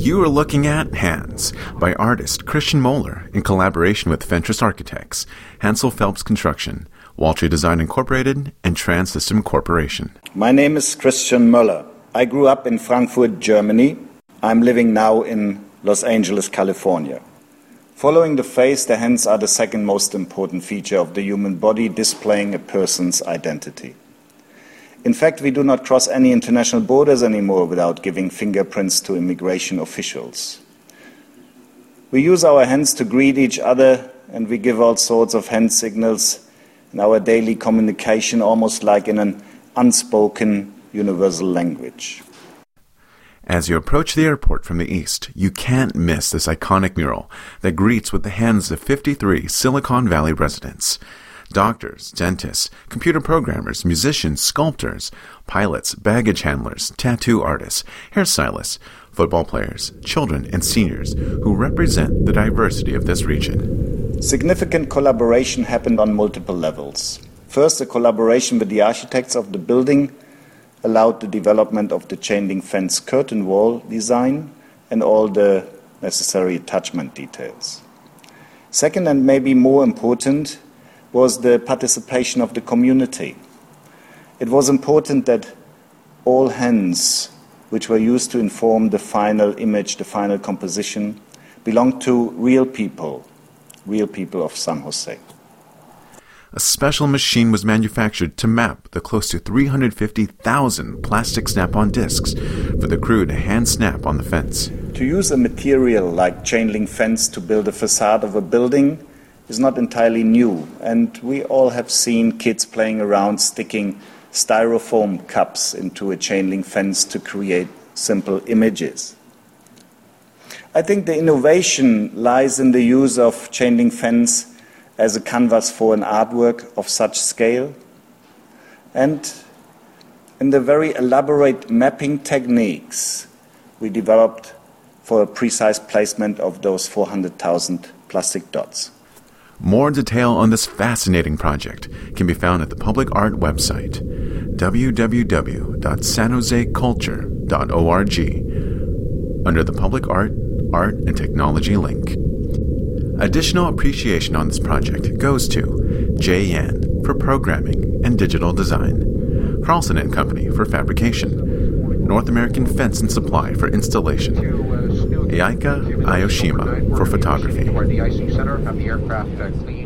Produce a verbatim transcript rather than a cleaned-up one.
You are looking at Hands by artist Christian Moeller in collaboration with Fentress Architects, Hansel Phelps Construction, Waltree Design Incorporated, and Transsystem Corporation. My name is Christian Moeller. I grew up in Frankfurt, Germany. I'm living now in Los Angeles, California. Following the face, the hands are the second most important feature of the human body, displaying a person's identity. In fact, we do not cross any international borders anymore without giving fingerprints to immigration officials. We use our hands to greet each other, and we give all sorts of hand signals in our daily communication, almost like in an unspoken universal language. As you approach the airport from the east, you can't miss this iconic mural that greets with the hands of fifty-three Silicon Valley residents. Doctors, dentists, computer programmers, musicians, sculptors, pilots, baggage handlers, tattoo artists, hairstylists, football players, children, and seniors who represent the diversity of this region. Significant collaboration happened on multiple levels. First, a collaboration with the architects of the building allowed the development of the chain link fence curtain wall design and all the necessary attachment details. Second, and maybe more important, was the participation of the community. It was important that all hands, which were used to inform the final image, the final composition, belonged to real people, real people of San Jose. A special machine was manufactured to map the close to three hundred fifty thousand plastic snap-on discs for the crew to hand snap on the fence. To use a material like chain link fence to build a facade of a building is not entirely new, and we all have seen kids playing around sticking styrofoam cups into a chain link fence to create simple images. I think the innovation lies in the use of chain link fence as a canvas for an artwork of such scale, and in the very elaborate mapping techniques we developed for a precise placement of those four hundred thousand plastic dots. More detail on this fascinating project can be found at the Public Art website, w w w dot san jose culture dot org, under the Public Art, Art and Technology link. Additional appreciation on this project goes to J Yan for programming and digital design, Carlson and Company for fabrication, North American Fence and Supply for installation, Eika Ayoshima for photography. The icing center of the aircraft